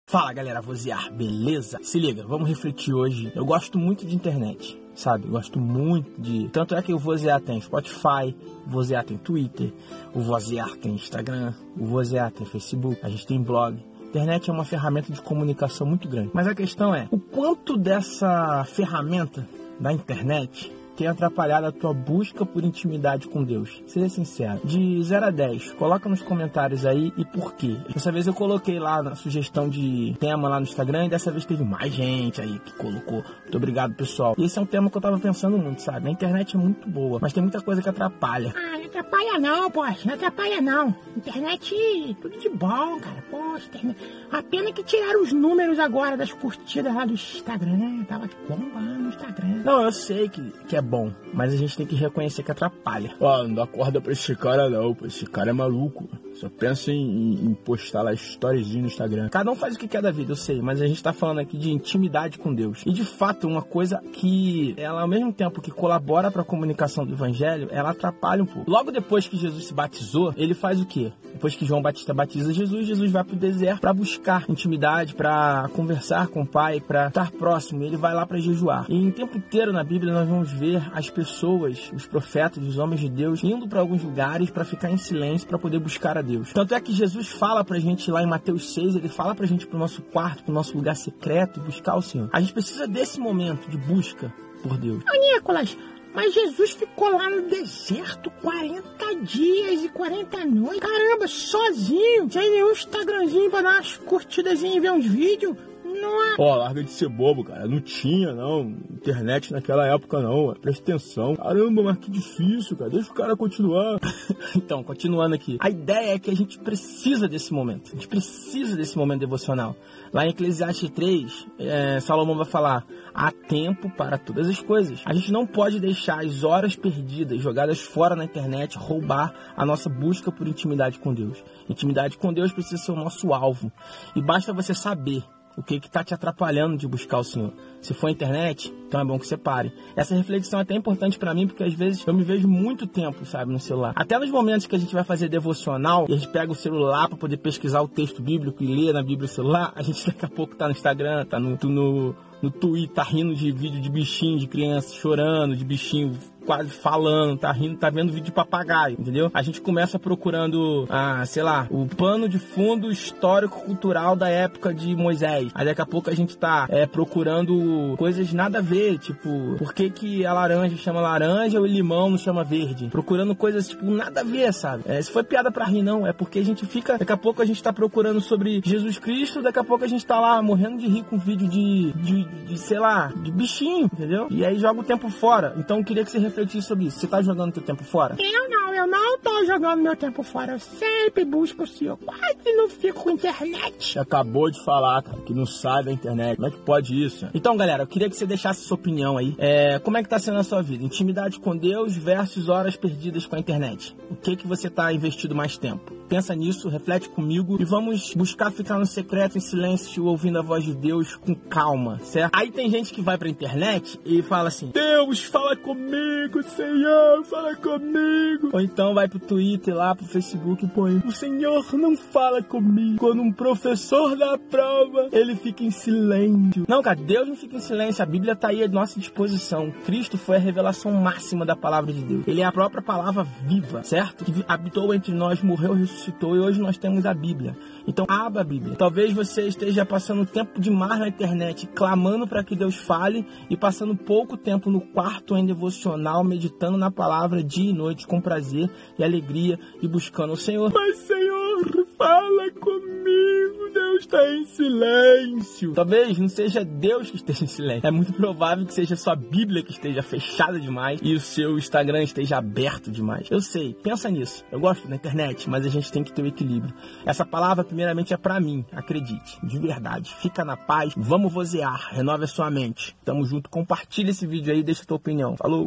Fala galera, vozear, beleza? Se liga, vamos refletir hoje. Eu gosto muito de internet, sabe? Gosto muito de... Tanto é que o Vozear tem Spotify, o Vozear tem Twitter, o Vozear tem Instagram, o Vozear tem Facebook, a gente tem blog. Internet é uma ferramenta de comunicação muito grande. Mas a questão é, o quanto dessa ferramenta da internet tem atrapalhado a tua busca por intimidade com Deus? Seja sincero. De 0 a 10, coloca nos comentários aí e por quê. Dessa vez eu coloquei lá na sugestão de tema lá no Instagram e dessa vez teve mais gente aí que colocou. Muito obrigado, pessoal. E esse é um tema que eu tava pensando muito, sabe? A internet é muito boa, mas tem muita coisa que atrapalha. Ah, não atrapalha não, poxa. Não atrapalha não. Internet, tudo de bom, cara. Poxa, internet. A pena que tiraram os números agora das curtidas lá do Instagram. Tava bombando no Instagram. Não, eu sei que é bom, mas a gente tem que reconhecer que atrapalha. Ó, não dá corda pra esse cara não, pô. Esse cara é maluco. Só pensa em postar lá storyzinho no Instagram. Cada um faz o que quer da vida, eu sei, mas a gente tá falando aqui de intimidade com Deus. E de fato, uma coisa que ela, ao mesmo tempo que colabora para a comunicação do evangelho, ela atrapalha um pouco. Logo depois que Jesus se batizou, ele faz o quê? Depois que João Batista batiza Jesus vai pro deserto para buscar intimidade, para conversar com o Pai, para estar próximo. Ele vai lá para jejuar. E o tempo inteiro na Bíblia nós vamos ver as pessoas, os profetas, os homens de Deus, indo para alguns lugares para ficar em silêncio, para poder buscar a Deus. Tanto é que Jesus fala pra gente lá em Mateus 6, ele fala pra gente pro nosso quarto, pro nosso lugar secreto, buscar o Senhor. A gente precisa desse momento de busca por Deus. Ô Nicolas, mas Jesus ficou lá no deserto 40 dias e 40 noites. Caramba, sozinho, sem nenhum Instagramzinho pra dar umas curtidazinhas e ver uns vídeos. Ó, larga de ser bobo, cara. Não tinha, não. Internet naquela época, não. Presta atenção. Caramba, mas que difícil, cara. Deixa o cara continuar. Então, continuando aqui. A ideia é que a gente precisa desse momento. A gente precisa desse momento devocional. Lá em Eclesiastes 3, Salomão vai falar: há tempo para todas as coisas. A gente não pode deixar as horas perdidas, jogadas fora na internet, roubar a nossa busca por intimidade com Deus. Intimidade com Deus precisa ser o nosso alvo. E basta você saber o que está te atrapalhando de buscar o Senhor. Se for a internet, então é bom que você pare. Essa reflexão é até importante para mim, porque às vezes eu me vejo muito tempo, sabe, no celular. Até nos momentos que a gente vai fazer devocional e a gente pega o celular para poder pesquisar o texto bíblico e ler na Bíblia o celular, a gente daqui a pouco tá no Instagram, tá no Twitter, tá rindo de vídeo de bichinho, de criança chorando, de bichinho quase falando, tá rindo, tá vendo vídeo de papagaio, entendeu? A gente começa procurando, sei lá, o pano de fundo histórico-cultural da época de Moisés. Aí daqui a pouco a gente tá procurando coisas nada a ver, tipo, por que a laranja chama laranja ou o limão não chama verde? Procurando coisas, tipo, nada a ver, sabe? Se foi piada pra rir, não, é porque a gente fica, daqui a pouco a gente tá procurando sobre Jesus Cristo, daqui a pouco a gente tá lá morrendo de rir com vídeo de sei lá, de bichinho, entendeu? E aí joga o tempo fora. Então eu queria que você refletisse sobre isso. Você tá jogando teu tempo fora? Eu não tô jogando meu tempo fora. Eu sempre busco o Senhor. Quase não fico com internet. Você acabou de falar, cara, que não sai da internet. Como é que pode isso? Então, galera, eu queria que você deixasse sua opinião aí. Como é que tá sendo a sua vida? Intimidade com Deus versus horas perdidas com a internet. O que você tá investindo mais tempo? Pensa nisso, reflete comigo e vamos buscar ficar no secreto, em silêncio, ouvindo a voz de Deus com calma, certo? Aí tem gente que vai pra internet e fala assim: Deus, fala comigo, Senhor, fala comigo. Ou então vai pro Twitter lá, pro Facebook e põe: o Senhor não fala comigo. Quando um professor dá a prova, ele fica em silêncio. Não, cara, Deus não fica em silêncio. A Bíblia tá aí à nossa disposição. Cristo foi a revelação máxima da palavra de Deus. Ele é a própria palavra viva, certo? Que habitou entre nós, morreu, ressuscitou e hoje nós temos a Bíblia. Então abra a Bíblia. Talvez você esteja passando tempo demais na internet clamando para que Deus fale e passando pouco tempo no quarto em devocional, meditando na palavra dia e noite com prazer e alegria e buscando o Senhor. Mas Senhor, fala comigo, Deus está em silêncio. Talvez não seja Deus que esteja em silêncio. É muito provável que seja sua Bíblia que esteja fechada demais e o seu Instagram esteja aberto demais. Eu sei, pensa nisso. Eu gosto da internet, mas a gente tem que ter o equilíbrio. Essa palavra primeiramente é pra mim, acredite, de verdade. Fica na paz, vamos vozear, renove a sua mente. Tamo junto, compartilha esse vídeo aí, deixa a tua opinião. Falou!